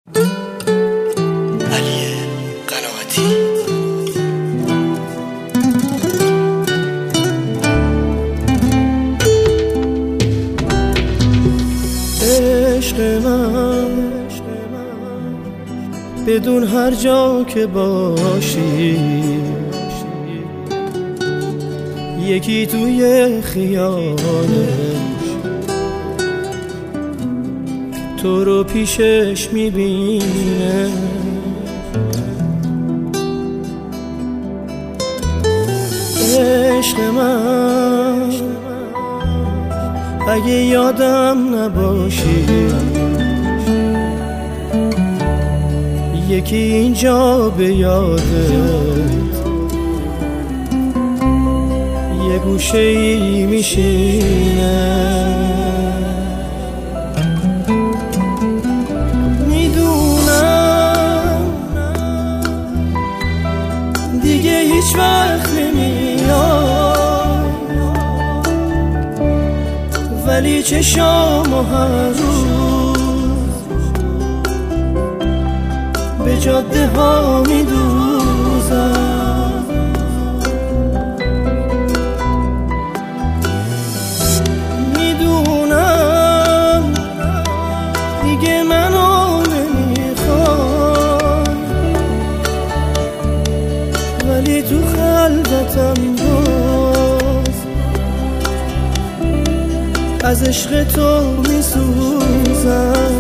عشق من بدون هر جا که باشی، یکی توی خیالش تو رو پیشش میبینه. عشق من اگه یادم نباشی، یکی اینجا به یادت یه گوشه ای میشینه. میدونم دیگه هیچ وقت نمیاد، ولی چشامو هر روز به جاده ها میدوزم. میدونم دیگه منو نمیخوای، ولی تو خلوتم باز از عشق تو میسوزم.